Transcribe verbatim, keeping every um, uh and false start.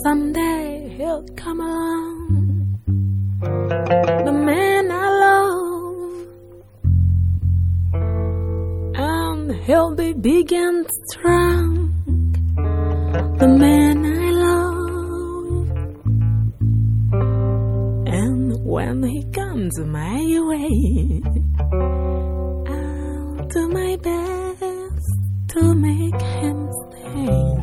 someday he'll come along, the man I love, and he'll be big and strong, the man I love. And when he comes my way, I'll do my best to make him stay.